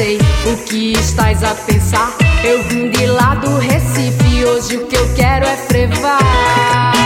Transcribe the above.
sei o que estás a pensar. Eu vim de lá do Recife, hoje o que eu quero é frevar.